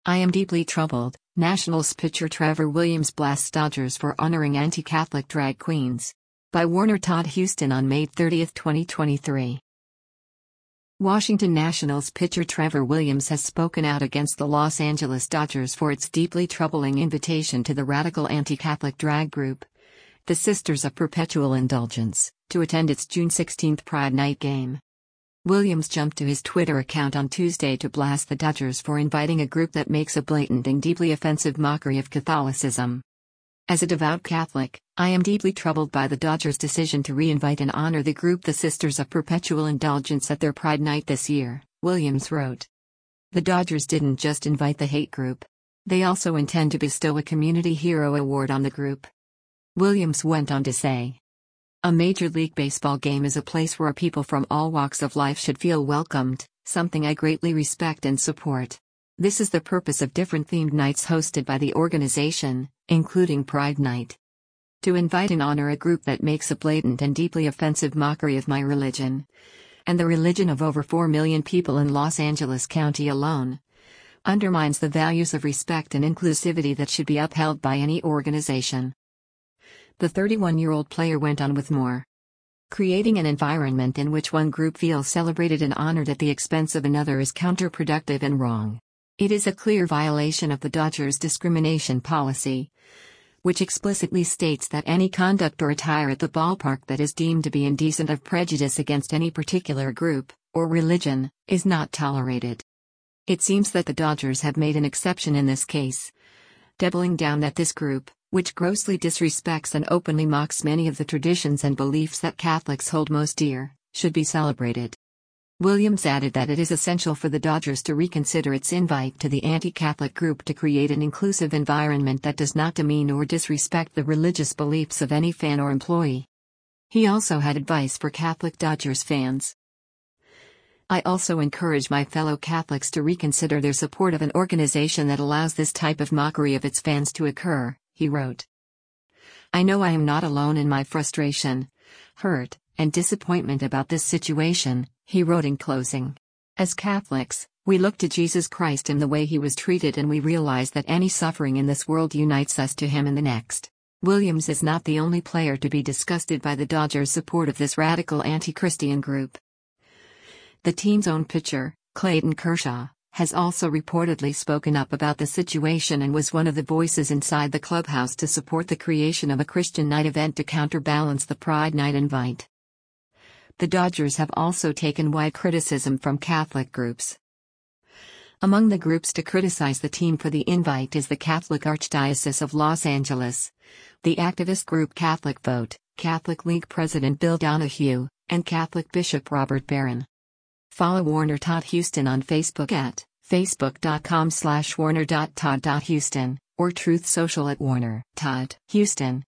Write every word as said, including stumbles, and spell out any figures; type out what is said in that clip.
I am deeply troubled. Nationals pitcher Trevor Williams blasts Dodgers for honoring anti-Catholic drag queens. By Warner Todd Houston on May thirtieth, twenty twenty-three. Washington Nationals pitcher Trevor Williams has spoken out against the Los Angeles Dodgers for its deeply troubling invitation to the radical anti-Catholic drag group, the Sisters of Perpetual Indulgence, to attend its June sixteenth Pride Night game. Williams jumped to his Twitter account on Tuesday to blast the Dodgers for inviting a group that makes a blatant and deeply offensive mockery of Catholicism. As a devout Catholic, I am deeply troubled by the Dodgers' decision to re-invite and honor the group the Sisters of Perpetual Indulgence at their Pride Night this year, Williams wrote. The Dodgers didn't just invite the hate group. They also intend to bestow a Community Hero Award on the group. Williams went on to say, "A Major League Baseball game is a place where people from all walks of life should feel welcomed, something I greatly respect and support. This is the purpose of different themed nights hosted by the organization, including Pride Night. To invite and honor a group that makes a blatant and deeply offensive mockery of my religion, and the religion of over four million people in Los Angeles County alone, undermines the values of respect and inclusivity that should be upheld by any organization." The thirty-one-year-old player went on with more. Creating an environment in which one group feels celebrated and honored at the expense of another is counterproductive and wrong. It is a clear violation of the Dodgers' discrimination policy, which explicitly states that any conduct or attire at the ballpark that is deemed to be indecent of prejudice against any particular group, or religion, is not tolerated. It seems that the Dodgers have made an exception in this case, doubling down that this group, which grossly disrespects and openly mocks many of the traditions and beliefs that Catholics hold most dear, should be celebrated. Williams added that it is essential for the Dodgers to reconsider its invite to the anti-Catholic group to create an inclusive environment that does not demean or disrespect the religious beliefs of any fan or employee. He also had advice for Catholic Dodgers fans. "I also encourage my fellow Catholics to reconsider their support of an organization that allows this type of mockery of its fans to occur," he wrote. "I know I am not alone in my frustration, hurt, and disappointment about this situation," he wrote in closing. "As Catholics, we look to Jesus Christ in the way he was treated, and we realize that any suffering in this world unites us to him in the next." Williams is not the only player to be disgusted by the Dodgers' support of this radical anti-Christian group. The team's own pitcher, Clayton Kershaw, has also reportedly spoken up about the situation and was one of the voices inside the clubhouse to support the creation of a Christian night event to counterbalance the Pride Night invite. The Dodgers have also taken wide criticism from Catholic groups. Among the groups to criticize the team for the invite is the Catholic Archdiocese of Los Angeles, the activist group Catholic Vote, Catholic League President Bill Donahue, and Catholic Bishop Robert Barron. Follow Warner Todd Houston on Facebook at facebook.com slash warner.todd.houston or Truth Social at Warner Todd Houston.